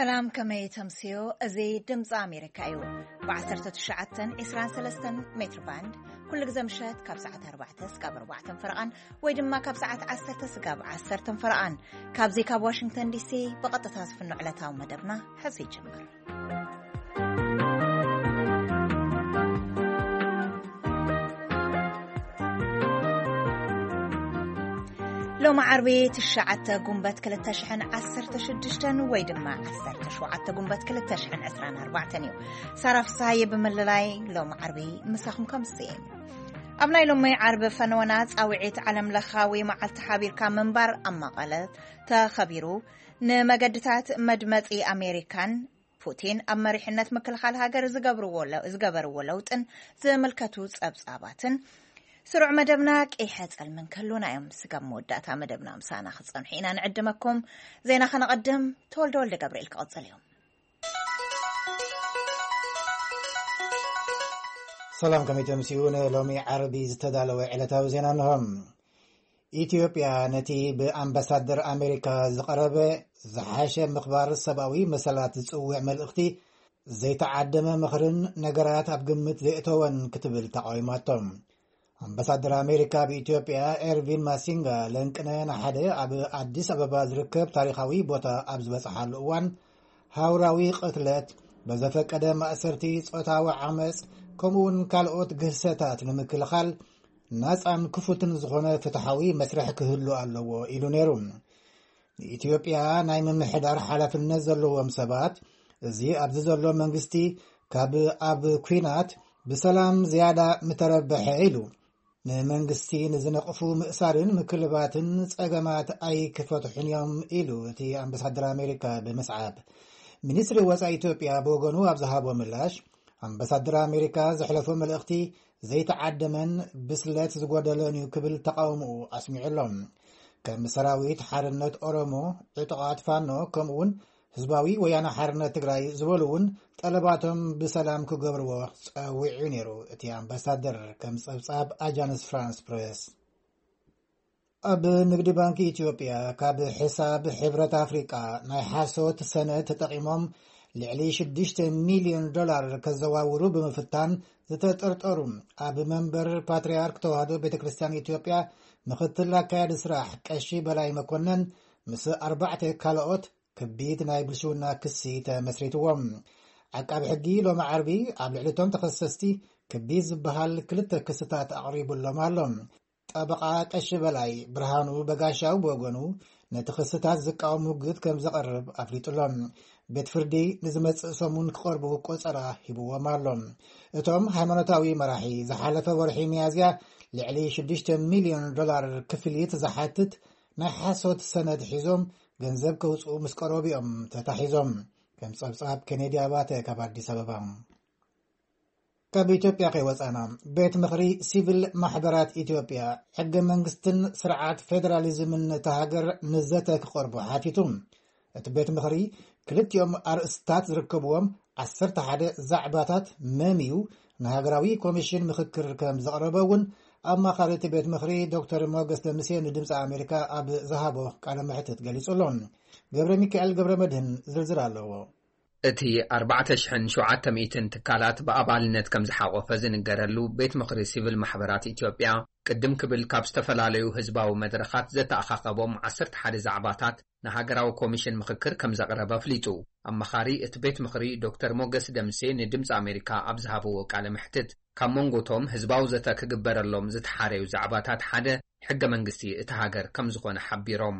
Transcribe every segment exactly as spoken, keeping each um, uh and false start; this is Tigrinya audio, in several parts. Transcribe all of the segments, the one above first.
سلام كمي تمسيو أزي دمز أمريكا يو بعشرة تشعتن إسران ثلاثة متر باند كل جزء مشات كاب ساعة أربعة سكاب أربعة فرقان ويدما كاب ساعة عشرة سكاب عشرة فرقان كاب زي كاب واشنطن دي سي بقطة تصف النعلة ومدبنا حزي جمر لو معربي تشعت قنبت كل تشحن عسر تشدشتن ويدما عسر تشوعت قنبت كل تشحن عسران أربعة تنيو صرف صايب من اللاي لو معربي مساخم كم سين أبناي لو معرب فنونات أوعيت علم لخاوي مع التحابير كام منبر أما قالت تخبيرو نمجدتات مدمتي أمريكان بوتين أما ريحنة مكل خال هاجر زجبرو ولا زجبرو ولوتن زملكتوس أبصاباتن سرع مدبناك إيحات المن كلنا يوم سقم مودات مدبنا مسانا خصن حين نعدمكم زينا خنا قدم تول دول لقبريل قاضي اليوم سلام كميتة مسيون لومي عربي زتدالوا علتاو زينا نهم إثيوبيا نتي بأمباسادر أمريكا زقربة زحاشة مخبار السباوي مسالات تسوع ملأختي زي تعدم مخرن نقرات أبقمت لئتوان كتب التقايماتهم أمباسادر أمريكا بإثيوبيا إيرفين ماسينغا لنكنا نحدي أب أديس أبابا زركب تاريخاوي بوتا أبز بسحال الأوان هاوراوي قتلت بزفك أدام أسرتي صوتاوى عمس كمون كالوت قهستات نمكلخال ناس عن كفتن زغنة فتحاوي مسرح كهلو ألو إلو نيرون إثيوبيا نايم محدار حالف النزل ومسابات زي أبززلو منغستي كاب أب كوينات بسلام زيادة متربح إلو نمنغستي نزنقفو مأسارين مكلباتن تساقمات أي كفتحن يوم إلو تي أمباسادر أمريكا بمسعاب منيسر وزا إثيوبيا بوغنو أبزهابو ملاش أمباسادر أمريكا زحلفو ملأختي زي تعدمن بسلات زقودلونيو كبل تقاومو أسمع اللهم كمسراويت حارنة أورومو اعتقاد فانو كمون ህዝባዊ ወያነ ሓርነት ትግራይ ዝበሉውን ጠለባቶም በሰላም ክገብርዎ ጻዊዑ ነይሩ እቲ ኣምባሳደር ከም ጸብጻብ አጃንስ ፍራንስ ፕሬስ ኣብ ንግዲ ባንኪ ኢትዮጵያ ካብ ሕሳብ ሕብረት ኣፍሪቃ ናይ ሓሶት ሰነድ ተጠቂሞም ልዕሊ ሽዱሽተ ሚልዮን ዶላር ከዘዋውሩ ብምፍታን ዝተጠርጠሩ ኣብ መንበር ፓትርያርክ ተዋህዶ ቤተክርስትያን ኢትዮጵያ ምክትል አካያድ ስራሕ ቀሺ በላይ መኮነን ምስ ኣርባዕተ ካልኦት كبيت نايب الشونا كسي تمسريتوهم عقاب حقي لو معربي عبل علتهم تخصصتي كبيت زبهال كلتا كستات أقريب اللومالهم طبقات الشبلاي برهانو بقاشاو بوغنو نتخصصات زكاو موجود كم زقرب أفريط اللهم بيت فردي نزمت سمون قربو قصرا هبو مالهم اتهم هيمانوتاوي مراحي زحالفة ورحي ميازيا لعلي شدشت مليون دولار كفليت زحاتت نحاسوت سند حزوم ገንዘብ ከውጹ መስቀሮቢኦም ተታሒዞም ከም ጸብጻብ ኬኔዲ አባተ ካብ አዲስ አበባ ካብ ኢትዮጵያ ከይወጻና ቤት ምኽሪ ሲቪል ማሕበራት ኢትዮጵያ ሕገ መንግስትን ስርዓት ፌደራሊዝምን ተሃገር ንዘተ ክቆርቡ ሓቲቱም እቲ ቤት ምኽሪ ክልቲኦም አርእስታት ዝርከብዎም ዓሰርተ ሓደ ዛዕባታት መሚዩ ንሃገራዊ ኮሚሽን ምክክር ከም ዘቕረበውን أمخارت بيت مخري دكتور موغس دمسين دمس أمريكا أب زهابو قال محتت قليصلون قبر ميكال قبر مدهن زلزل الله اتي أربعة شحن شعات ميتن تكالات بأبالنت كم زحاقو فزن قرلو بيت مخري سيفل محبرات إثيوبيا قدم كبل كابستفلاليو هزباو مدرخات زتا أخاقبوم عصرت حد زعباتات نهاقراو كوميشن مخكر كم زقربا فليتو أمخاري ات بيت مخري دكتور موغس دمسين دمس أمريكا أب زهابو قال محتت كم منغوتهم هزباو زتا كقبر اللوم زت حاريو زعباتات حدا حق منغسي اتهاجر كم زخون حبيروم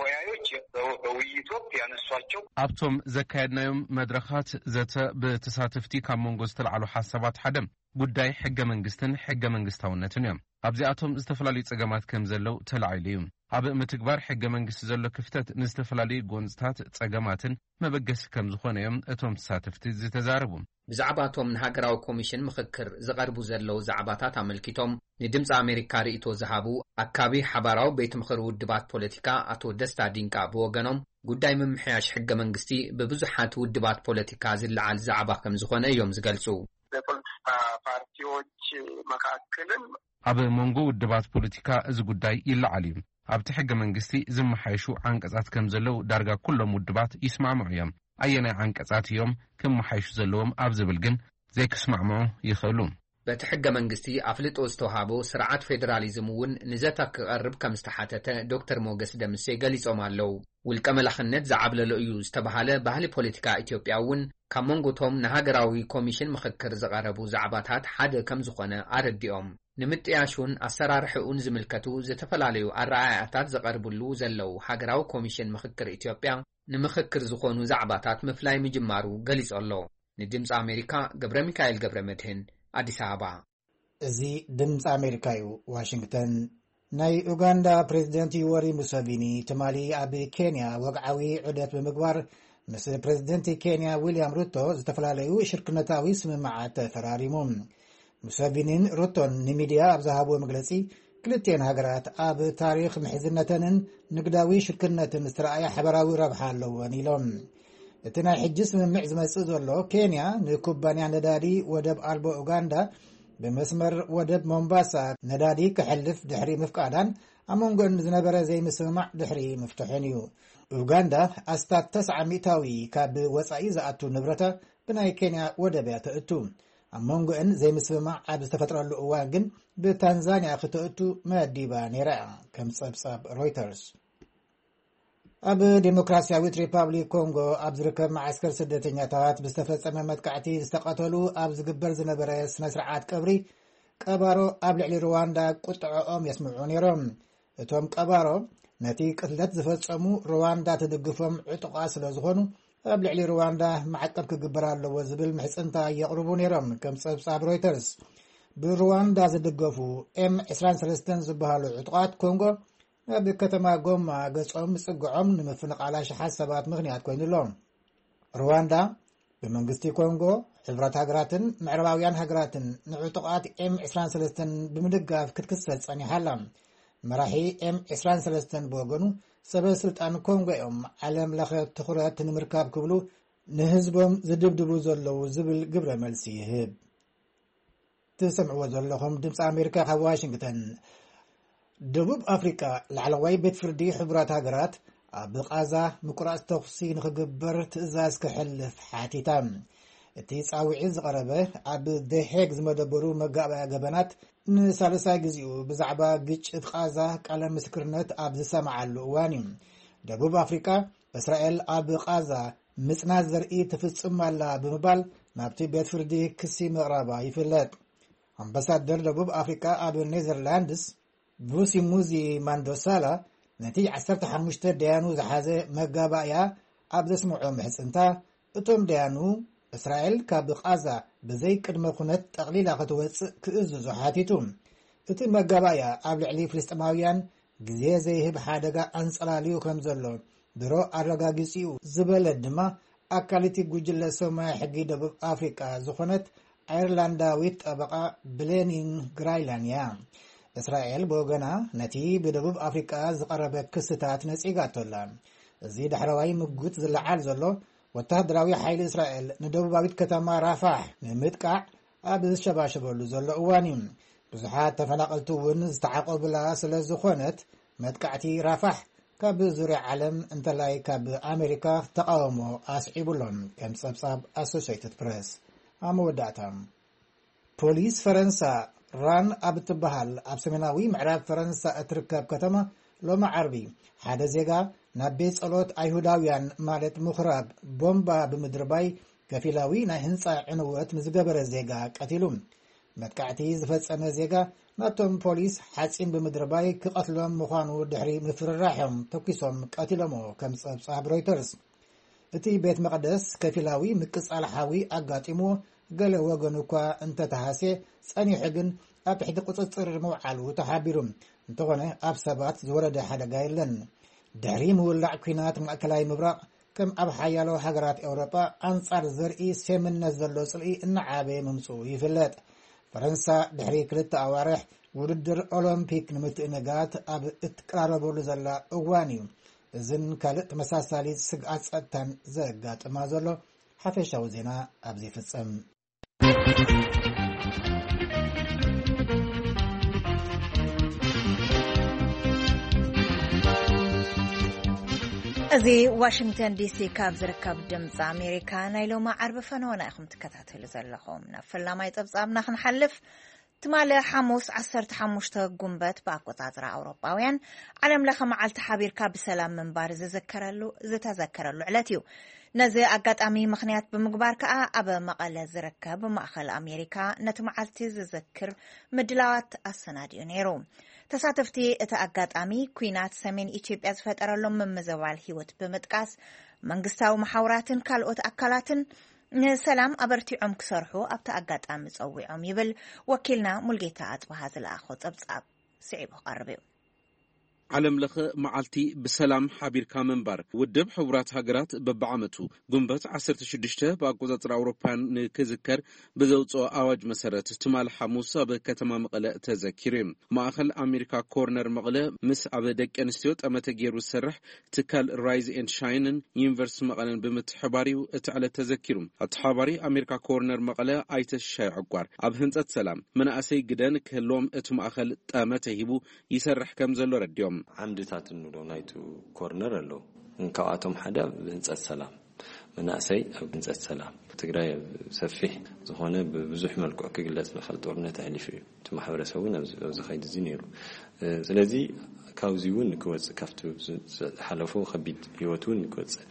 أبتم زكايدنايوم مدرخات زتا بتساتفتي كم منغوز تلعلو حسابات حدم قداي حق منغستن حق منغستاونتن يوم أبزي أتم استفلالي تساقامات كم زلو تلعيليوم أب متكبار حق منغست زلو كفتت نستفلالي قونستات تساقاماتن مبقس كم زخون يوم أتم تساتفتي زتزاربوم بزعباتهم نهاجراو كوميشن مخكر زغربو زلو زعباتات عملكيتهم ندمز أمريكا رئيتو زهابو أكابي حباراو بيت مخر ودبات بوليتيكا أتو دستا دينكا بوغنوم قداي ممحياش حق منغستي ببزحات ودبات بوليتيكا زلعال زعبا كم زخون أيوم زغلسو أب منغو ودبات بوليتيكا إز قداي إلا عليم أب تحق منغستي زم حيشو عنك أزات كم زلو دارغا كل مدبات يسمع معيم ኣየናይ ዓንቀጻት እዮም ክመሓይሹ ዘለዎም ኣብ ዝብል ግን ዘይክስማዕምዑ ይኽእሉ። በቲ ሕገ መንግስቲ ኣፍልጦ ዝተውሃቦ ስርዓት ፌደራሊዝም እውን ንዘታ ክቐርብ ከም ዝተሓተተ ዶክተር ሞገስ ደምሴ ገሊጾም ኣለዉ። ውልቀ መላኽነት ዝዓብለሎ እዩ ዝተባሃለ ባህሊ ፖለቲካ ኢትዮጵያ እውን ካብ መንጎቶም ንሃገራዊ ኮሚሽን ምክክር ዝቐረቡ ዛዕባታት ሓደ ከም ዝኾነ ኣረዲኦም ንምጥያሹን ኣሰራርሑን ዝምልከቱ ዝተፈላለዩ ኣረኣእያታት ዘቐርብሉ ዘለው ሃገራዊ ኮሚሽን ምክክር ኢትዮጵያ ንምክክር ዝኾኑ ዛዕባታት ምፍላይ ምጅማሩ ገሊጹ ኣሎ። ንድምፂ ኣሜሪካ ገብረ ሚካኤል ገብረ መድህን አዲስ አበባ። እዚ ድምፂ ኣሜሪካ እዩ ዋሽንግተን። ናይ ኡጋንዳ ፕሬዚደንት ዩወሪ ሙሴቪኒ ትማሊ ኣብ ኬንያ ወግዓዊ ዑደት ብምግባር ምስ ፕሬዚደንት ኬንያ ዊልያም ሩቶ ዝተፈላለዩ ሽርክነታዊ ስምምዓት ተፈራሪሞም። ሙሴቪኒን ሩቶን ንሚድያ ኣብ ዝሃብዎ መግለጺ ክልቴን ሃገራት ኣብ ታሪክ ምሕዝነተንን ንግዳዊ ሽርክነትን ዝተረኣየ ሓበራዊ ረብሓ ኣለዎን ኢሎም። እቲ ናይ ሕጂ ስምምዕ ዝመጽእ ዘሎ ኬንያ ንኩባንያ ነዳዲ ወደብ ኣልቦ ኡጋንዳ ብመስመር ወደብ ሞምባሳ ነዳዲ ክሕልፍ ድሕሪ ምፍቃዳን ኣብ መንጎን ዝነበረ ዘይምስምማዕ ድሕሪ ምፍትሑን እዩ። ኡጋንዳ ኣስታት ተስዓ ሚእታዊ ካብ ወጻኢ ዝኣቱ ንብረታ ብናይ ኬንያ ወደብ እያ ተእቱ። ኣብ መንጎን ዘይምስምማዕ ኣብ ዝተፈጥረሉ እዋን ግን ብታንዛንያ ክትእቱ መዲባ ነይራ ከም ጸብጻብ ሮይተርስ። ኣብ ዲሞክራሲያዊት ሪፓብሊክ ኮንጎ ኣብ ዝርከብ ማዕስከር ስደተኛታት ብዝተፈጸመ መጥቃዕቲ ዝተቐተሉ ኣብ ዝግበር ዝነበረ ስነ ስርዓት ቀብሪ ቀባሮ ኣብ ልዕሊ ሩዋንዳ ቁጥዖኦም የስምዑ ነይሮም። እቶም ቀባሮ ነቲ ቅትለት ዝፈጸሙ ሩዋንዳ ትድግፎም ዕጡቓ ስለ ዝኾኑ ኣብ ልዕሊ ሩዋንዳ ማዕቀብ ክግበር ኣለዎ ዝብል ምሕጽንታ የቕርቡ ነይሮም ከም ጸብጻብ ሮይተርስ። ብሩዋንዳ ዝድገፉ ኤም عشرين وثلاثين ዝበሃሉ ዕጡቓት ኮንጎ ኣብ ከተማ ጎማ ገጾም ጽጉዖም ንምፍንቃላሽ ሓሳባት ምኽንያት ኮይኑሎም። ሩዋንዳ ብመንግስቲ ኮንጎ ሕብረት ሃገራትን ምዕራባውያን ሃገራትን ንዕጡቓት ኤም عشرين وثلاثين ብምድጋፍ ክትክሰስ ጸኒሓላ። መራሒ ኤም عشرين وثلاثين ብወገኑ ሰበ ስልጣን ኮንጎ እዮም ዓለም ለኸ ትኹረት ንምርካብ ክብሉ ንህዝቦም ዝድብድቡ ዘለዉ ዝብል ግብረ መልሲ ይህብ። ትሰምዕዎ ዘለኹም ድምፂ ኣሜሪካ ካብ ዋሽንግተን። ደቡብ ኣፍሪካ ላዕለዋይ ቤት ፍርዲ ሕቡራት ሃገራት ኣብ ቃዛ ምቁራጽ ተኽሲ ንኽግበር ትእዛዝ ክሕልፍ ሓቲታ። እቲ ጻውዒት ዝቐረበ ኣብ ደሄግ ዝመደበሩ መጋባያ ገበናት ንሳልሳይ ግዚኡ ብዛዕባ ግጭት ቃዛ ቃለ ምስክርነት ኣብ ዝሰማዓሉ እዋን እዩ። ደቡብ ኣፍሪካ እስራኤል ኣብ ቃዛ ምጽናት ዘርኢ ትፍጽማላ ብምባል ናብቲ ቤት ፍርዲ ክሲ ምቕራባ ይፍለጥ። ኣምባሳደር ደቡብ ኣፍሪካ ኣብ ኔዘርላንድስ ቡሲሙዚ ማንዶሳላ ነቲ ዓሰርተ ሓሙሽተ ደያኑ ዝሓዘ መጋባእያ ኣብ ዘስምዖ ምሕጽንታ እቶም ደያኑ እስራኤል ካብ ቃዛ ብዘይ ቅድመ ኩነት ጠቕሊላ ክትወፅእ ክእዝዙ ሓቲቱ። እቲ መጋባእያ ኣብ ልዕሊ ፍልስጥማውያን ግዜ ዘይህብ ሓደጋ ኣንጸላልዩ ከም ዘሎ ድሮ ኣረጋጊጺኡ ዝበለ ድማ ኣካልቲ ጉጅለ ሰማይ ሕጊ ደቡብ ኣፍሪካ ዝኾነት ኣየርላንዳዊት ጠበቓ ብሌኒን ግራይላንያ። እስራኤል ብወገና ነቲ ብደቡብ ኣፍሪካ ዝቐረበ ክስታት ነጺጋቶላ። እዚ ዳሕረዋይ ምጉት ዝለዓል ዘሎ ወታደራዊ ሓይሊ እስራኤል ንደቡባዊት ከተማ ራፋሕ ንምጥቃዕ ኣብ ዝሸባሸበሉ ዘሎ እዋን እዩ። ብዙሓት ተፈናቐልቲ እውን ዝተዓቆብላ ስለ ዝኾነት መጥቃዕቲ ራፋሕ ካብ ዙርያ ዓለም እንተላይ ካብ ኣሜሪካ ተቃውሞ ኣስዒቡሎም ከም ጸብጻብ ኣሶሺየትድ ፕሬስ። ኣብ መወዳእታ ፖሊስ ፈረንሳ ራን ኣብ ትበሃል ኣብ ሰሜናዊ ምዕራብ ፈረንሳ እትርከብ ከተማ ሎማ ዓርቢ ሓደ ዜጋ ናብ ቤት ጸሎት ኣይሁዳውያን ማለት ምኹራብ ቦምባ ብምድርባይ ከፊላዊ ናይ ህንፃ ዕንወት ንዝገበረ ዜጋ ቀቲሉ። መጥቃዕቲ ዝፈጸመ ዜጋ ናቶም ፖሊስ ሓፂን ብምድርባይ ክቐትሎም ምዃኑ ድሕሪ ምፍርራሖም ተኪሶም ቀቲሎሞ ከም ጸብጻብ ሮይተርስ። እቲ ቤት መቕደስ ከፊላዊ ምቅጻል ሓዊ ኣጋጢሞ ገለ ወገኑ እኳ እንተተሃሴ ጸኒሑ ግን ኣብ ትሕቲ ቁፅፅር ምውዓሉ ተሓቢሩ እንተኾነ ኣብ ሰባት ዝወረደ ሓደጋ የለን። ድሕሪ ምውላዕ ኩናት ማእከላይ ምብራቕ ከም ኣብ ሓያሎ ሃገራት ኤውሮጳ ኣንጻር ዘርኢ ስምምነት ዘሎ ጽልኢ እናዓበየ ምምጽኡ ይፍለጥ። ፈረንሳ ድሕሪ ክልተ ኣዋርሕ ውድድር ኦሎምፒክ ንምትእንጋት ኣብ እትቀራረበሉ ዘላ እዋን እዩ። እዝን ካልእ ተመሳሳሊ ስግኣት ጸጥታን ዘጋጥማ ዘሎ። ሓፈሻዊ ዜና ኣብዚ ይፍጸም። أزي واشنطن دي سي كاب زركب دمز أمريكا نايلو ما عرب فنونا إخم تكتاتل زلهم نفلا ما يتبصابنا خنحلف تمالي حموس عصر تحموش تقنبت باكو تازرة أوروباويان علم لخم عال تحابير كاب سلام من بارز زكرلو زتذكرلو علتيو نزي أقات أمي مخنيات بمقبار كأ أبا مقالة زركب مأخل أمريكا نتمعالتي زذكر مدلات السناديو نيرو تساتفتي اتأقات أمي كوينات سمين إيتيوبيا زفترلو من مزوال هيوت بمتقاس منقستاو محاوراتن كالوت أكالاتن سلام أبرتي عمك سرحو أبتأقات أمي صوي عم يبل وكلنا ملقيتات بهذا الأخوة أبصاب سعيب قربيو علم لخ معالتي بسلام حبير كامنبر ودب حورات هاجرات ببعمتو قنبت عسرت شدشته باقوزات أوروبان نكذكر بزوجو أواج مسارات تمال حموسة بكتما مقلة تذكرين مأخل أمريكا كورنر مقلة مس عبدك أنستيوت أما تجيرو السرح تكال رايز إن شاينن ينفرس مقلة بمتحباري وتعالى تذكرون التحباري أمريكا كورنر مقلة آيت الشاي عقار أبهنت سلام من أسي جدان كلهم اتم أخل أما تهيبو يسرح كم زلو رديوم عمدتات النورو نايتو كورنر اللو انكواتهم حدا بنسأل السلام من أسي أو بنسأل السلام تقرأي سفيه زخونة بزح ملكو كقلت مخلط ورنا تعليفي تم حوار سوينا زخيد الزينيرو سلازي كاوزيون نكوز كفتو حلفو خبيد يوتون نكوز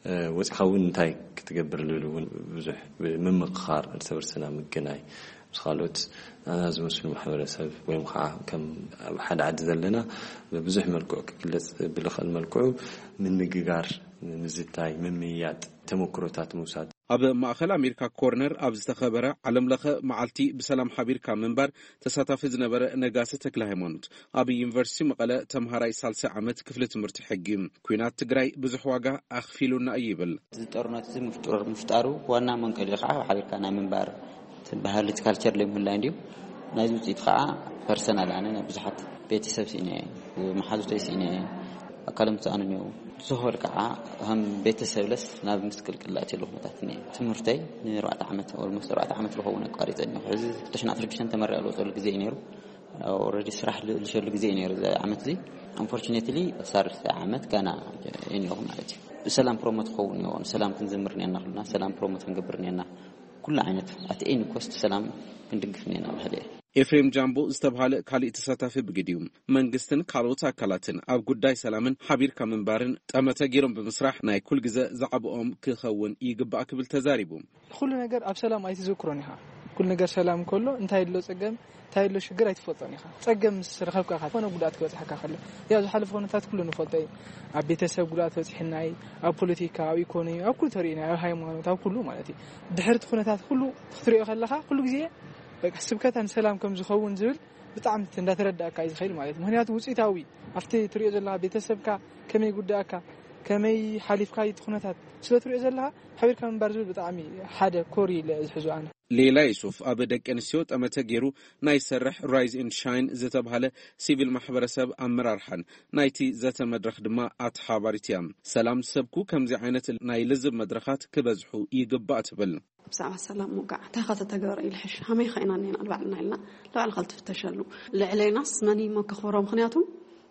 وتخون تاي كتقبر لولون بزح من مقخار السبر سلام الجناي خالوت أنا زمس المحاورة سب ويوم خا كم حد عد زلنا بزح ملكو كقلت بلخ الملكو من مجار من زتاي من ميات تمكرتات موساد أب مأخل أمريكا كورنر أبز تخبره علم لخ معلتي بسلام حبير كامنبر تساتف زنبر نجاسة تكلهمونت أبي يونيفرسيتي مقالة تمهراي سالسة عمت كفلة مرتحجين كوينات تجري بزحواجة أخفيلنا أيبل تورنات مفتور مفتارو وانا من كل خا حبير كان منبر بهالت كالتشر اللي من لانديو نازل تيتخا بيرسونال انا بزحت بيتسب سيني ومحاز تيسيني اكلمت انا نيو سهور كعا هم بيتسب لس ناب مسكل كلاتي له متاتني تمرتي ربع عامت او المسترات عامت له هو قاريتني حز تشنا تربشن تمر له طول غزي نيرو اوريدي سرح لشل غزي نيرو عامت لي unfortunately صار عامت كان يعني هو مالتي سلام بروموت خوني سلام كنزمرني انا سلام بروموت نقبرني انا كل عينت أتين كوست سلام كندقفني أنا بهذه. إفريم جامبو استبهال كالي تساتف بقديم منجستن كالوتا كالاتن أو قداي سلامن حبير كمن بارن أما تجيرهم بمسرح ناي كل جزء زعبهم كخون يجب أكبر تزاربهم. كل نجار أب سلام أيتي ذكرنيها كل نجار سلام كله انتهي له سجم انتهي له شجرة يتفوتنيها سجم سرخب كخاف أنا قدات كوت حكا خله يا حلف هون تات كله نفوتي أبي تسب قدات وتحناي أو بوليتيكا أو إيكونومي أو كل ترينا أو هاي ما أو كله مالتي دحرت خونه تات كله تخطري خلها كله جزية حسبكت عن سلام كم زخون زول بتعم تندثرد أكايز خير مالتي مهنيات وسيتاوي أفتي تريد لها بيتسبك كم يقول داكا كم يحلف كايد خونه تات شو تريد لها حبير كم برزول بتعمي حدا كوري لزحزو أنا ليلا يوسف أبدك أنسيوت أما تجيرو ناي سرح رايز إن شاين زت بحاله سيفيل محبر سب أمرارحن نايتي زت مدرخ دماء أتحابرتيام سلام سبكو كم زي عينة ناي لزب مدرخات كبزحو يقبات بل بساعة السلام موقع تاخذ تجار الحش هم يخينا نين أربع لنا لنا لو على خلت فتشلو لعلي ناس ماني ما كخورهم خنياتهم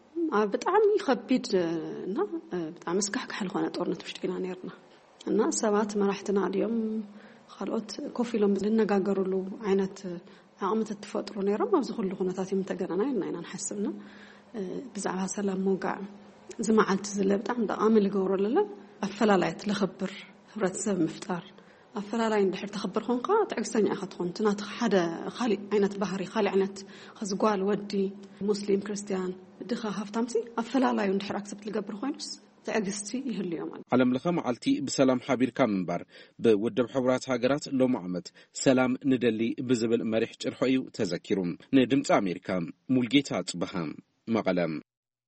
بتعم يخبيد نا بتعم مسكح كحل خانة أورنا تشتكينا نيرنا الناس سبات ما راح تناديهم خلوت كوفي لهم لنجاجروا له عينت عامة التفاطر ونيرم ما بزخل لهم نتاتي متجرنا إننا نحسبنا بزعها سلام موقع زي ما عالت زلبت عم ده عامل جورا للا أفلالات لخبر خبرت سب مفتار أفلالين دحر تخبر خون قا تعكسني أخذ خون تنات حدا خالي عينت بحري خالي عينت خزقال ودي مسلم كريستيان دخا هفتامسي أفلالين دحر أكسبت لجبر خوينس علم لخا معلتي بسلام حبير كامنبر بودب حورات هاجرات لو معمت سلام ندلي بزبل مريح جرحيو تذكرون ندمت أمريكا ملقيتات بهم مقلم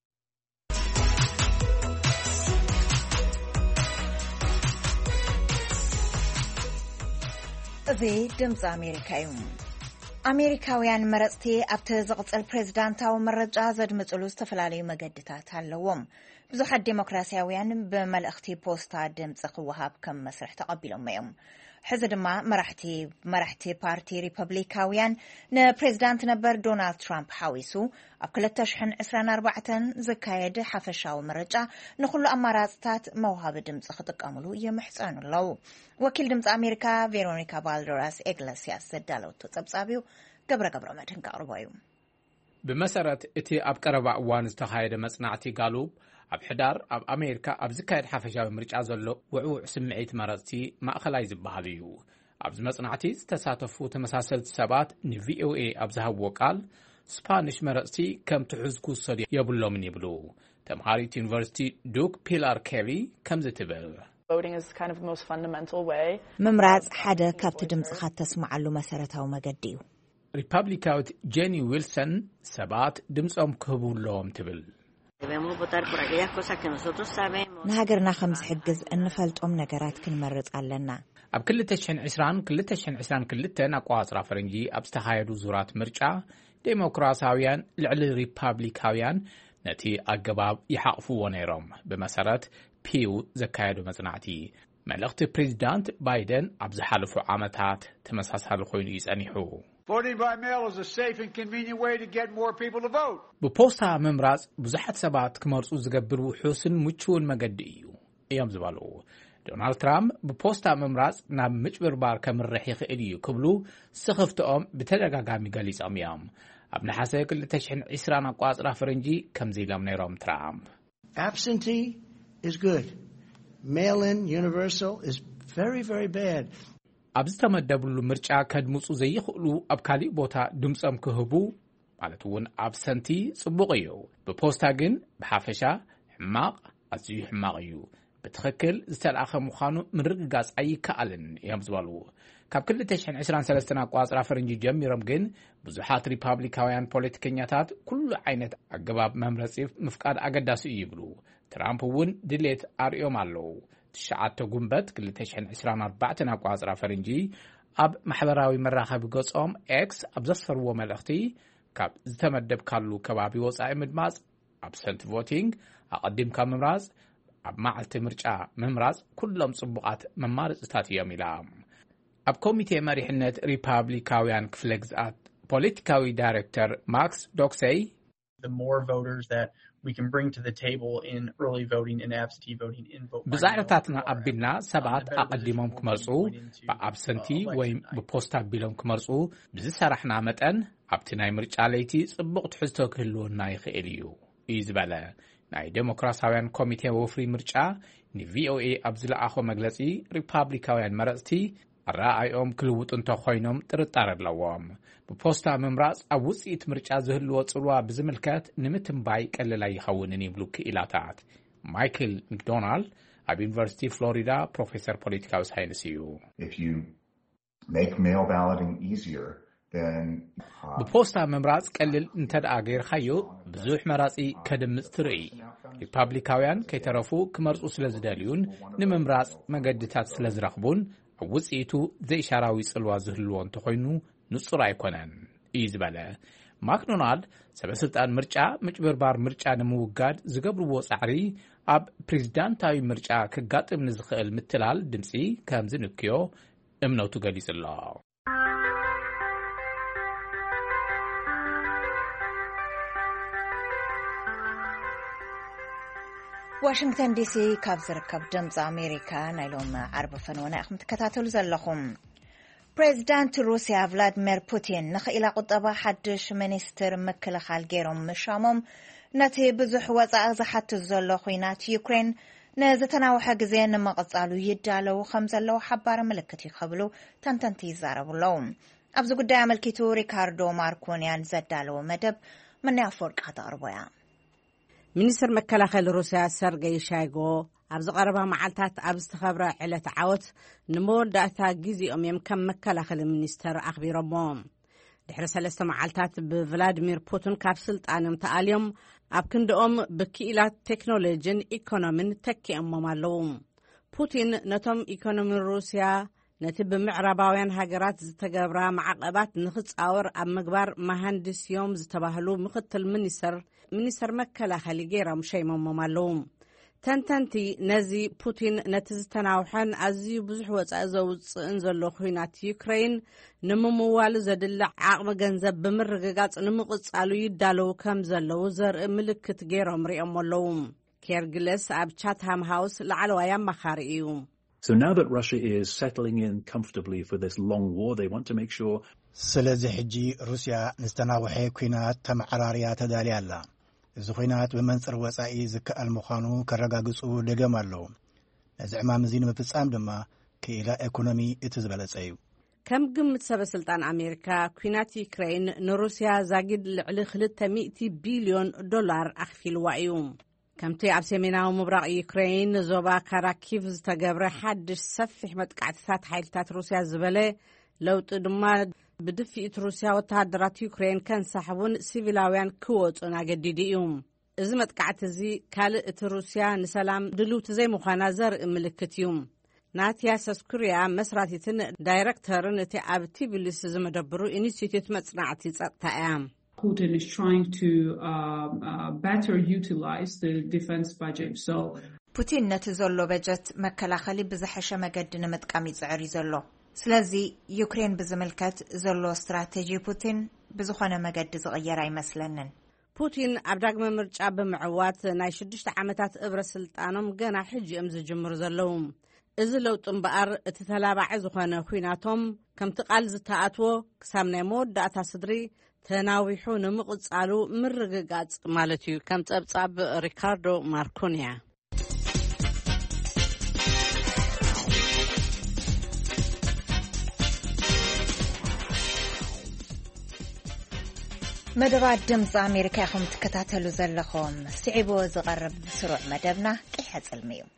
زي دمت أمريكا يوم أمريكاويان مرتي أبتزقت البريزيدنت أو مرجع زد مسؤولوس تفلالي مجدتات هاللوم بزوحة ديمقراسياويان بملأختي بوستا دمت قوهاب كم مسرح تقبلهم يوم ሕዚ ድማ መራሕቲ መራሕቲ ፓርቲ ሪፐብሊካውያን ንፕሬዝዳንት ነበር ዶናልድ ትራምፕ ሓዊሱ ኣብ ክልተ ሽሕን ዕስራን ኣርባዕተን ዝካየድ ሓፈሻዊ ምርጫ ንኹሉ ኣማራጽታት መውሃቢ ድምፂ ክጥቀምሉ የምሕጸኑ ኣለዉ። ወኪል ድምፂ ኣሜሪካ ቬሮኒካ ባልደራስ ኤግሌሲያስ ዘዳለወቶ ጸብጻቢው ገብረ ገብረ መድህን ቀርቦ እዩ። ብመሰረት እቲ ኣብ ቀረባ እዋን ዝተኻየደ መጽናዕቲ ጋሉብ ኣብ ሕዳር ኣብ ኣሜሪካ ኣብ ዝካየድ ሓፈሻዊ ምርጫ ዘሎ ውዕውዕ ስምዒት መረፅቲ ማእኸላይ ዝበሃል እዩ። ኣብዚ መጽናዕቲ ዝተሳተፉ ተመሳሰልቲ ሰባት ንቪኦኤ ኣብ ዝሃብዎ ቃል ስፓኒሽ መረፅቲ ከም ትሑዝ ክውሰዱ የብሎምን ይብሉ። ተምሃሪት ዩኒቨርሲቲ ዱክ ፒላር ኬሪ ከምዚ ትብል ምምራጽ ሓደ ካብቲ ድምፅኻ ተስማዓሉ መሰረታዊ መገዲ እዩ። ሪፐብሊካዊት ጄኒ ዊልሰን ሰባት ድምፆም ክህቡ ኣለዎም ትብል ንሃገርና ከም ዝሕግዝ እንፈልጦም ነገራት ክንመርጽ ኣለና። ኣብ ክልተ ሽሕን ዕስራን ክልተ ሽሕን ዕስራን ክልተን ኣቆጻጽራ ፈረንጂ ኣብ ዝተኻየዱ ዙራት ምርጫ ዴሞክራሲያውያን ልዕሊ ሪፐብሊካውያን ነቲ ኣገባብ ይሓቕፍዎ ነይሮም። ብመሰረት ፒው ዘካየዱ መጽናዕቲ መልእኽቲ ፕሬዚዳንት ባይደን ኣብ ዝሓለፉ ዓመታት ተመሳሳሊ ኮይኑ ይጸኒሑ። ብፖስታ ምምራጽ ብዙሓት ሰባት ክመርጹ ዝገብር ውሑስን ምቹውን መገዲ እዩ እዮም ዝበሉ። ዶናልድ ትራምፕ ብፖስታ ምምራጽ ናብ ምጭብርባር ከምርሕ ይኽእል እዩ ክብሉ ስኽፍትኦም ብተደጋጋሚ ገሊጾም እዮም። ኣብ ነሓሰ ክልተ ሽሕን ዕስራን ኣቆጻጽራ ፈረንጂ ከምዚ ኢሎም ነይሮም ትራምፕ Absentee is good. Mail-in universal is very, very bad. ኣብ ዝተመደብሉ ምርጫ ከድምፁ ዘይኽእሉ ኣብ ካሊእ ቦታ ድምፆም ክህቡ ማለት እውን ኣብሰንቲ ጽቡቕ እዩ። ብፖስታ ግን ብሓፈሻ ሕማቕ ኣዝዩ ሕማቕ እዩ። ብትኽክል ዝተልኣኸ ምዃኑ ምርግጋጽ ኣይከኣልን እዮም ዝበሉ። ካብ ክልተ ሽሕን ዕስራን ሰለስተ ኣቆጻጽራ ፈረንጂ ጀሚሮም ግን ብዙሓት ሪፐብሊካውያን ፖለቲከኛታት ኩሉ ዓይነት ኣገባብ መምረጺ ምፍቃድ ኣገዳሲ እዩ ይብሉ። ትራምፕ እውን ድሌት ኣርእዮም ኣለዉ። ትሽዓተ ጉንበት ክልተ ሽሕን ዕስራን ኣርባዕተን ኣቆጻጽራ ፈረንጂ ኣብ ማሕበራዊ መራኸቢ ገጾም ኤክስ ኣብ ዘስፈርዎ መልእኽቲ ካብ ዝተመደብካሉ ከባቢ ወጻኢ ምድማጽ ኣብሰንት ቮቲንግ ኣቐዲምካ ምምራጽ ኣብ መዓልቲ ምርጫ ምምራጽ ኩሎም ጽቡቓት መማርጽታት እዮም ኢላ። ኣብ ኮሚቴ መሪሕነት ሪፐብሊካውያን ክፍለ ግዝኣት ፖለቲካዊ ዳይሬክተር ማክስ ዶክሴይ the more voters that we can bring to the table in early voting and absentee voting in vote ብዛዕታትና ኣቢልና ሰባት ኣቐዲሞም ክመርጹ ብኣብሰንቲ ወይ ብፖስታ ኣቢሎም ክመርጹ ብዝሰራሕና መጠን ኣብቲ ናይ ምርጫ ለይቲ ጽቡቕ ትሕዝቶ ክህልወና ይኽእል እዩ እዩ ዝበለ ናይ ዴሞክራሲያውያን ኮሚቴ ወፍሪ ምርጫ ንቪኦኤ ኣብ ዝለኣኾ መግለጺ ሪፐብሊካውያን መረፅቲ ኣረኣዮም ክልውጡ እንተኾይኖም ጥርጣረ ኣለዎም። ብፖስታ ምምራጽ ኣብ ውጽኢት ምርጫ ዝህልዎ ጽልዋ ብዝምልከት ንምትንባይ ቀለል ኣይኸውንን ይብሉ ክኢላታት። ማይክል ማክዶናልድ ኣብ ዩኒቨርሲቲ ፍሎሪዳ ፕሮፌሰር ፖለቲካዊ ሳይንስ እዩ። ብፖስታ ምምራጽ ቀልል እንተደኣ ገይርኻዮ ብዙሕ መራጺ ከድምጽ ትርኢ። ሪፐብሊካውያን ከይተረፉ ክመርጹ ስለ ዝደልዩን ንምምራጽ መገድታት ስለ ዝረኽቡን ኣብ ውጽኢቱ ዘይሻራዊ ጽልዋ ዝህልዎ እንተኾይኑ ንጹር ኣይኮነን እዩ ዝበለ። ማክዶናልድ ሰበስልጣን ምርጫ ምጭብርባር ምርጫ ንምውጋድ ዝገብርዎ ጻዕሪ ኣብ ፕሬዚዳንታዊ ምርጫ ክጋጥም ንዝኽእል ምትላል ድምፂ ከም ዝንክዮ እምነቱ ገሊጹ ኣሎ። ዋሽንግተን ዲሲ ካብ ዝርከብ ድምፂ ኣሜሪካ ናይ ሎም ዓርቢ ፈንወና ኢኹም ትከታተሉ ዘለኹም። ፕሬዚዳንት ሩስያ ቭላድሚር ፑቲን ንኽኢላ ቁጠባ ሓድሽ ሚኒስትር ምክልኻል ገይሮም ምሻሞም ነቲ ብዙሕ ወፃኢ ዝሓትት ዘሎ ኩናት ዩክሬን ንዝተናውሐ ግዜ ንምቕጻሉ ይዳለው ከም ዘለዎ ሓባር ምልክት ይኸብሉ ተንተንቲ ይዛረቡ ኣለዉ። ኣብዚ ጉዳይ ኣመልኪቱ ሪካርዶ ማርኮንያን ዘዳለወ መደብ መናይ ኣፈወርቂ ተቕርቦ እያ። ሚኒስትር መከላኸሊ ሩስያ ሰርጌይ ሻይጎ ኣብ ዝቐረባ መዓልታት ኣብ ዝተኸብረ ዕለት ዓወት ንመወዳእታ ጊዜኦም እዮም ከም መከላኸሊ ሚኒስተር ኣኽቢሮሞም። ድሕሪ ሰለስተ መዓልታት ብቭላድሚር ፑቲን ካብ ስልጣኖም ተኣልዮም ኣብ ክንድኦም ብክኢላት ቴክኖሎጂን ኢኮኖሚን ተኪኦሞም ኣለዉ። ፑቲን ነቶም ኢኮኖሚ ሩስያ ነቲ ብምዕራባውያን ሃገራት ዝተገብራ ማዕቐባት ንኽጻወር ኣብ ምግባር መሃንዲስዮም ዝተባህሉ ምክትል ሚኒስተር ሚኒስተር መከላኸሊ ገይሮም ሸይሞሞም ኣለዉ። ተንተንቲ ነዚ ፑቲን ነቲ ዝተናውሐን ኣዝዩ ብዙሕ ወጻኢ ዘውፅእን ዘሎ ኩናት ዩክሬን ንምምዋሉ ዘድልዕ ዓቕሚ ገንዘብ ብምርግጋጽ ንምቕጻሉ ይዳለዉ ከም ዘለዉ ዘርኢ ምልክት ገይሮም ሪኦም ኣለዉ። ኬርግለስ ኣብ ቻትሃም ሃውስ ላዕለዋይ ኣማኻሪ እዩ። So now that Russia is settling in comfortably for this long war, they want to make sure... ስለዚ ሕጂ ሩስያ ንዝተናውሐ ኩናት ተመዓራርያ ተዳልያ ኣላ። እዚ ኩናት ብመንጽር ወጻኢ ዝከኣል ምዃኑ ከረጋግጹ ደገም ኣለዉ። ነዚ ዕማም እዚ ንምፍጻም ድማ ክኢላ ኢኮኖሚ እቲ ዝበለጸ እዩ። ከም ግምት ሰበስልጣን ኣሜሪካ ኩናት ዩክሬን ንሩስያ ዛጊድ ልዕሊ ክልተ ሚእቲ ቢልዮን ዶላር ኣኽፊልዋ እዩ። ከምቲ ኣብ ሰሜናዊ ምብራቕ ዩክሬን ዞባ ካራኪቭ ዝተገብረ ሓድሽ ሰፊሕ መጥቃዕትታት ሓይልታት ሩስያ ዝበለ ለውጢ ድማ ብድፊኢት ሩስያ ወተሃደራት ዩክሬን ከንሳሕቡን ሲቪላውያን ክወፁን ኣገዲዱ እዩ። እዚ መጥቃዕቲ እዚ ካልእ እቲ ሩስያ ንሰላም ድልውቲ ዘይምዃና ዘርኢ ምልክት እዩ። ናትያ ሰስኩርያ መስራቲትን ዳይሬክተርን እቲ ኣብ ቲቢሊስ ዝመደብሩ ኢንስቲትዩት መጽናዕቲ ጸጥታ እያ። Putin is trying to uh, uh, better utilize the defense budget. So Putin ነቲ ዘሎ በጀት መከላኸሊ ብዝሐሸ መገዲ ንምጥቃም ይጽዕር ዘሎ። ስለዚ ዩክሬን ብዝምልከት ዘሎ ስትራቴጂ ፑቲን ብዝኾነ መገዲ ዝቕየር ኣይመስለንን። ፑቲን ኣብ ዳግመ ምርጫ ብምዕዋት ናይ ሽዱሽተ ዓመታት እብረ ስልጣኖም ገና ሕጂ እዮም ዝጅምሩ ዘለዉ። እዚ ለውጢ እምበኣር እቲ ተላባዒ ዝኾነ ኩናቶም ከምቲ ቃል ዝተኣትዎ ክሳብ ናይ መወዳእታ ስድሪ ተናዊሑ ንምቕጻሉ ምርግጋጽ ማለት እዩ። ከም ጸብጻብ ሪካርዶ ማርኮንያ። መደባት ድምፂ ኣሜሪካ ኢኹም ትከታተሉ ዘለኹም። ስዒቦ ዝቐርብ ስሩዕ መደብና ቂሕ ጽልሚ እዩ።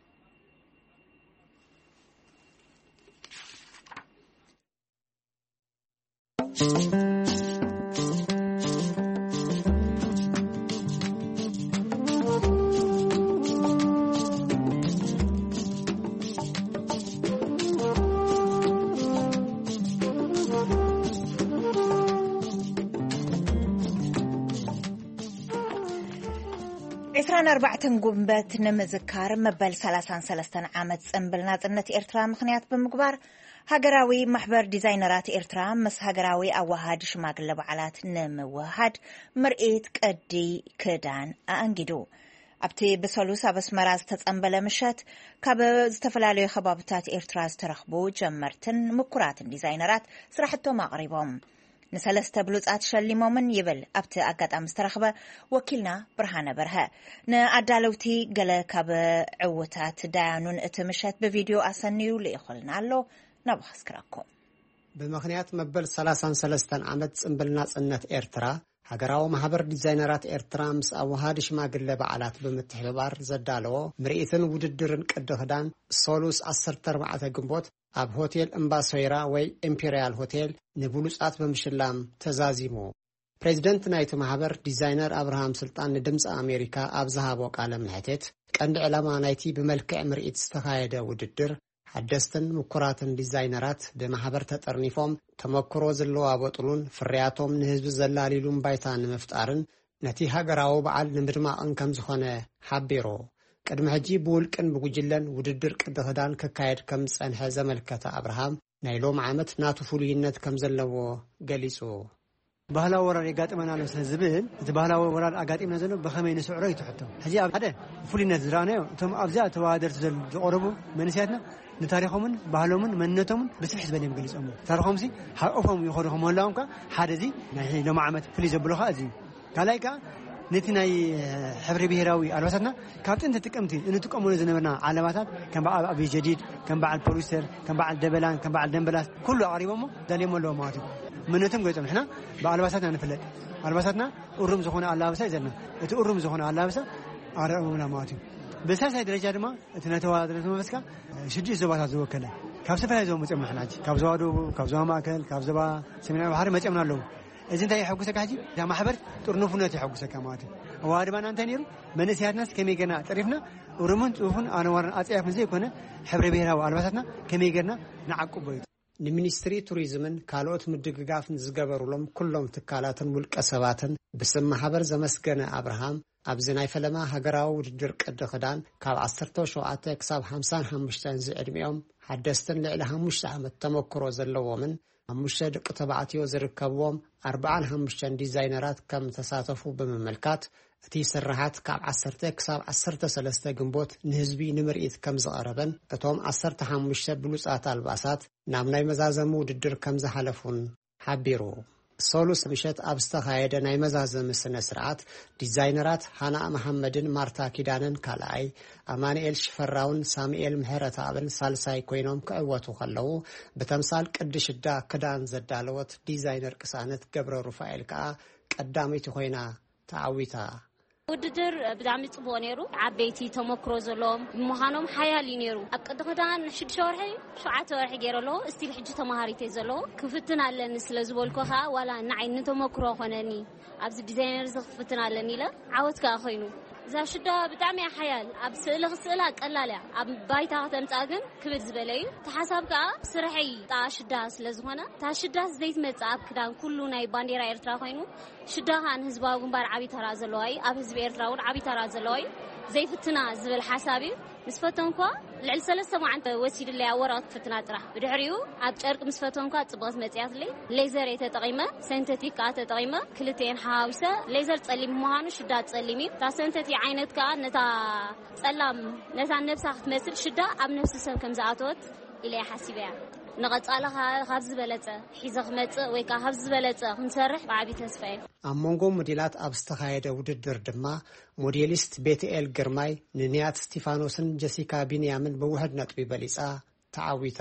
عشرين أربعة قنبات نمذكار مبل ثلاثة ثلاثة عامات صنبل ناظرነት ኤርትራ ምክንያት ብምግባር ሃገራዊ ማሕበር ዲዛይነራት ኤርትራ ምስ ሃገራዊ ኣዋሃድ ሽማግለ በዓላት ንምውሃድ ምርኢት ቀዲ ክዳን ኣንጊዱ ኣብቲ በሰሉስ ኣበስመራ ዝተጸንበለ ምሸት ካብ ዝተፈላለዩ ከባቢታት ኤርትራ ዝተረኽቡ ጀመርትን ምኩራትን ዲዛይነራት ስራሕቶም ኣቕሪቦም نسلسته بلوزات شليمومن يبل أبت أقدام استرخبة وكيلنا برهانة برها نعدالوتي قال كاب عوتات دانون اتمشت بفيديو أسنيو ليخلنا له نبخس كراكم بمخنيات مبل سلاسان سلستان عمد سنبلنات انت إرترا هاقراو محبر ديزاينرات إرترا مس أوهادش ما قلب علات بمتحبار زدالو مرئيثن وددرن كدهدان سولوس أسر تربعة قنبوت أب هوتيل امباسويرا وي امبيريال هوتيل نبولوسات بمشلام تزازيمو بريزيدنت نايت محبر ديزاينر أبراهام سلطان ندمز أمريكا أبزهابو قالم نحتت كاند علامة نايتي بملكع مرئيت استخايدة وددر حدستن مكراتن ديزاينرات بمحبر تترنيفوم تمكرو زلو أبوطلون فرياتهم نهزب الزلاليلون بايتان مفتارن نتي هاقراو بعال نمرما انكم زخونه حبيرو قدم حجي بولكن بوجلن وددر قدهدان ككايد كم صنح زملكته ابراهام نايلوم عامت ناتو فولينت كم زلو غليصو ባህላዊ ወራር ይጋጥመና ነው ስለዝብል እቲ ባህላዊ ወራር አጋጥመና ዘኖ በኸመይ ንስዕሮ ይተحተው ሕጂ ኣብ ሓደ ፍሉይነት ዝራነዮ እቶም ኣብዛ ተዋደርት ዝቆረቡ መንስያትና ንታሪኾምን ባህሎምን መንነቶምን ብስፍሕ ዝበለ ይገልጾም ታሪኾምሲ ሓቆፎም ይኸርኹም ወላውንካ ሓደዚ ናይ ሎም ዓመት ፍሉይ ዘብሎኻ እዚ ካላይካ ነቲ ናይ ሕብሪ ብሄራዊ ኣልባሳትና ካብ ጥንት ጥቅምቲ እንጥቀመሉ ዝነበርና ዓለማታት ከም በዓል ኣብይ ጀዲድ ከም በዓል ፖሊስተር ከም በዓል ደበላን ከም በዓል ደንበላስ ኩሉ ኣቅሪቦሞ ዳልዮም ኣለዎ ማለት እዩ منتم قلتم إحنا بالباساتنا نفلت بالباساتنا أورم زخونة على لابسة يزلنا إتو أورم زخونة على لابسة أرأونا ماتي بس هذا درجة ما تنتوه درجة ما بسكا شجع زبادة زوا كله كاب سفر زوا متأمل حناج كاب زوادو كاب زوا ماكل كاب زبا سمينا بحر متأمل له إذا أنت يحقق حاجي يا ما حبرت ترنفنا تحقق سكاماتي وهذا ما ننتظر من سياد ناس كم يجنا تعرفنا ورمون تشوفون أنا ورن أتعرف مزيك هنا حبر بيرها والباساتنا كم يجنا نعقب بيت نمينستري توريزمن كالوت مدققافن زقبرولهم كلهم تكالاتن والكسباتن بسم محبر زمسكنا أبراهام ኣብዚ ናይ ፈለማ ሃገራዊ ውድድር ቅዲ ክዳን ካብ ዓሰርተ ሸውዓተ ክሳብ ሓምሳ ወሓሙሽተ ዝዕድሚኦም ሓደስትን ልዕሊ ሓሙሽተ ዓመት ተመክሮ ዘለዎምን ሓሙሽተ ደቂ ተባዕትዮ ዝርከብዎም ኣርባዓ ወሓሙሽተ ዲዛይነራት ከም ተሳተፉ ብምምልካት እቲ ስራሓት ካብ ዓሰርተ ክሳብ ዓሰርተ ሰለስተ ግንቦት ንህዝቢ ንምርኢት ከም ዝቐረበን እቶም ዓሰርተ ሓሙሽተ ብሉፃት ኣልባሳት ናብ ናይ መዛዘሙ ውድድር ከም ዝሓለፉን ሓቢሩ ሶሉስ ምሸት ኣብ ዝተኻየደ ናይ መዛዘሚ ስነ ስርዓት ዲዛይነራት ሃና መሐመድን ማርታ ኪዳንን ካልኣይ ኣማኑኤል ሽፈራውን ሳሙኤል ምህረትኣብን ሳልሳይ ኮይኖም ክዕወቱ ከለዉ ብተምሳል ቅዲ ሽዳ ክዳን ዘዳለወት ዲዛይነር ቅሳነት ገብረ ሩፋኤል ከዓ ቀዳሚት ኮይና ተዓዊታ ውድድር ብጣዕሚ ጽቡቕ ነይሩ ዓበይቲ ተመክሮ ዘለዎም ምዃኖም ሓያል ነይሩ ኣብ ቅዲ ክዳን ሽዱሽተ ወርሒ ሸውዓተ ወርሒ ገይረሎ እስቲል ሕጂ ተማሃሪት ዘሎ ክፍትን ኣለኒ ስለ ዝበልኩ ከዓ ዋላ ንዓይ ንተመክሮ ኾነኒ ኣብዚ ዲዛይነር ዝክፍትን ኣለኒ ኢለ ዓወት ከዓ ኮይኑ እዛ ሽዳ ብጣዕሚ ሓያል ኣብ ስእሊ ክስእላ ቀላል እያ ኣብ ባይታ ከተምፃእ ግን ክብድ ዝበለ እዩ ተሓሳብ ከዓ ስርሐይ ጣ ሽዳ ስለ ዝኾነ ታ ሽዳ ዘይትመፅእ ኣብ ክዳን ኩሉ ናይ ባንዴራ ኤርትራ ኮይኑ ሽዳ ከዓ ንህዝባዊ ግንባር ዓብይ ተራ ዘለዋ እዩ ኣብ ህዝቢ ኤርትራ እውን ዓብይ ተራ ዘለዋ እዩ ዘይፍትና ዝብል ሓሳብ እዩ ምስ ፈተንኳ ልዕሊ ሰለስተ መዓልቲ ወሲድለይ ወረቐት ፍትና ጥራሕ ብድሕሪኡ ኣብ ጨርቂ ምስ ፈተንኳ ጽቡቕት መፅያትለይ ሌዘር ተጠቒመ ሴንተቲክ ከዓ ተጠቒመ ክልቴን ሓዊሰ ሌዘር ጸሊም ምዃኑ ሽዳ ጸሊም እዩ ታ ሴንተቲ ዓይነት ከዓ ነታ ጸላም ነታ ነብሳ ክትመስል ሽዳ ኣብ ነፍሲ ሰብ ከም ዝኣተወት ኢለ ሓሲበ እያ ንቐጻለ ካብ ዝበለጸ ሒዘ ክመጽእ ወይ ከዓ ካብ ዝበለጸ ክንሰርሕ ብዓብዪ ተስፋ እዩ ኣብ መንጎ ሞዴላት ኣብ ዝተኻየደ ውድድር ድማ ሞዴሊስት ቤትኤል ግርማይ ንንያት ስቲፋኖስን ጀሲካ ቢንያምን ብውሕድ ነጥቢ በሊፃ ተዓዊታ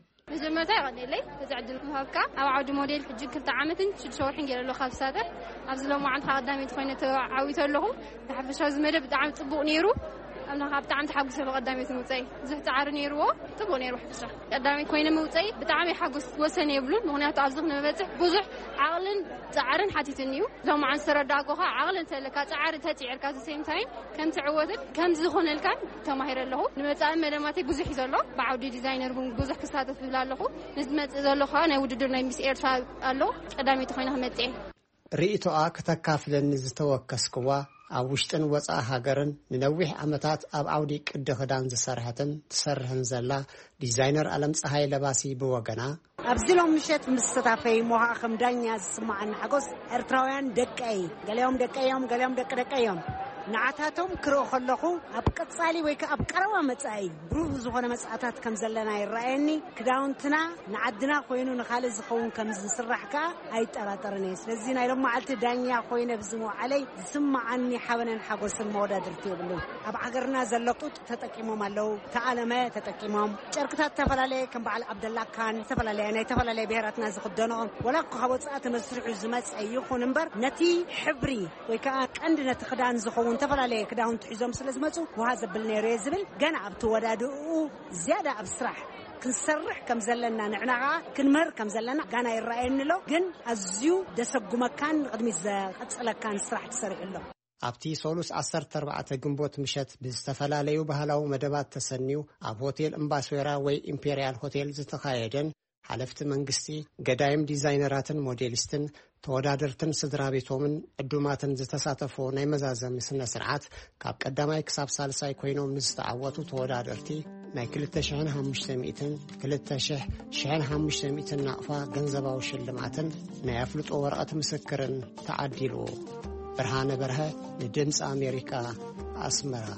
መጀመርታ ይቐኒለይ እዚ ዕድል ክህብካ ኣብ ዓውዲ ሞዴል ሕጂ ክልተ ዓመትን ሽዱሽተ ወርሕን ገይረ ኣለኹ ካብ ዝሳተፍ ኣብዚ ሎሚ ዓመት ቀዳሚት ኮይነ ተዓዊተ ኣለኹ ብሓፈሻዊ እዚ መደብ ብጣዕሚ ጽቡቕ ነይሩ أنا خابت عند حق سبق قدامي موتي زحت عارني روه تبغى نروح بسرعة قدامي كوين موتي بتعامي حق وسنة يبلون مغنيات عزقنا بفتح بوزح عقلن تعارن حتى تنيو لو مع سر داقوها عقلن تلك تعارن تتعير كذا سيم تايم كم تعودت كم زخون الكان تماهير له نمتعلم ملاماتي بوزح يزله بعودي ديزاينر بوزح كسادة بلا له نزمت زله خانة وددرنا يمس إيرفا له قدامي تخينها متين رئيتو آ كتكافل نزتوكس كوا ኣብ ውሽጥን ወፃእ ሃገርን ንነዊሕ ዓመታት ኣብ ዓውዲ ቅዲ ክዳን ዝሰርሐትን ትሰርሕን ዘላ ዲዛይነር ዓለም ፀሃይ ለባሲ ብወገና ኣብዚ ሎም ምሸት ምስ ተሳተፈይ ሞሃ ከም ዳኛ ዝስማዓኒ ሓጎስ ኤርትራውያን ደቀይ ገሊኦም ደቀዮም ገሊኦም ደቂ ደቀዮም ንዓታቶም ክረኦ ከለኹ ኣብ ቀጻሊ ወይ ከዓ ኣብ ቀረባ መጻኢ ብሩህ ዝኾነ መጻእታት ከም ዘለና ይረኣየኒ ክዳውንትና ንዓድና ኮይኑ ንኻልእ ዝኸውን ከም ዝስራሕ ከዓ ኣይጠራጠርን እየ ስለዚ ናይ ሎም መዓልቲ ዳኛ ኮይነ ብዝመዓለይ ዝስማዓኒ ሓበነን ሓጎስን መወዳድርቲ የብሉን ኣብ ሃገርና ዘሎ ጡጥ ተጠቂሞም ኣለው ተዓለመ ተጠቂሞም ጨርቅታት ተፈላለየ ከም በዓል ዓብደላ ካን ተፈላለየ ናይ ተፈላለየ ብሄራትና ዝኽደኖም ወላ ካብ ወፃኢ ተመስሪሑ ዝመጽ ይኹን እምበር ነቲ ሕብሪ ወይ ከዓ ቀንዲ ነቲ ክዳን ዝኸውን ተፈላለየ ክዳውንቲ ሒዞም ስለዝመጹ ውሃ ዘብል ነይሩ ዝብል ገና ኣብ ተወዳድኡ ዝያዳ ኣብ ስራሕ ክንሰርሕ ከም ዘለና ንዕናኻ ክንመር ከም ዘለና ጋና ይረኣየኒሎ ግን ኣዝዩ ደሰጉመካን ቅድሚት ዘቐጽለካን ስራሕ ትሰርሕ ኣሎ ኣብቲ ሶሉስ ዓሰርተ ኣርባዕተ ግንቦት ምሸት ብዝተፈላለዩ ባህላዊ መደባት ተሰኒዩ ኣብ ሆቴል እምባስዌራ ወይ ኢምፔሪያል ሆቴል ዝተኻየደን ሓለፍቲ መንግስቲ ገዳይም ዲዛይነራትን ሞዴሊስትን ተወዳደርትን ስድራ ቤቶምን ዕዱማትን ዝተሳተፉ ናይ መዛዘሚ ስነ ስርዓት ካብ ቀዳማይ ክሳብ ሳልሳይ ኮይኖም ንዝተዓወቱ ተወዳደርቲ ናይ ክልተ ሽሕን ሓሙሽተ ሚእትን ክልተ ሽሕ ሽሕን ሓሙሽተ ሚእትን ናቕፋ ገንዘባዊ ሽልማትን ናይ ኣፍልጦ ወረቐት ምስክርን ተዓዲሉ ብርሃነ በርሀ ንድምፂ ኣሜሪካ ኣስመራ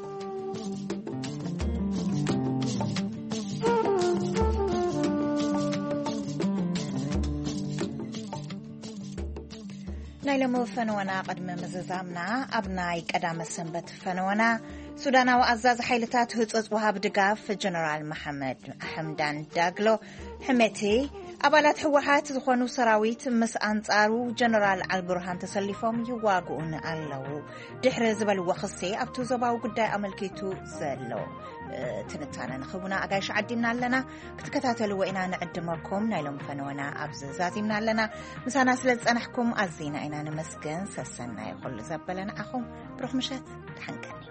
ናይሎሞ ፈነወና ቅድሚ ምዝዛምና ኣብ ናይ ቀዳመ ሰንበት ፈነወና ሱዳናዊ ኣዛዚ ሓይልታት ህጹጽ ወሃብ ድጋፍ ጀነራል መሐመድ ሐምዳን ዳግሎ ሕመቲ ኣባላት ህወሓት ዝኾኑ ሰራዊት ምስ ኣንጻሩ ጀነራል አልቡርሃን ተሰሊፎም ይዋግኡን ኣለዉ ድሕሪ ዝበልዎ ክሴ ኣብቲ ዞባዊ ጉዳይ ኣመልኪቱ ዘሎ ትንታነ ንኽቡና ኣጋይሽ ዓዲምና ኣለና ክትከታተልዎ ኢና ንዕድመኩም ናይሎም ፈነወና ኣብዚ ዛዚምና ኣለና ምሳና ስለ ዝጸናሕኩም ኣዚና ኢና ንመስገን ሰሰና ይኹሉ ዘበለና ኣኹም ብሩኽ ምሸት ተሓንቀን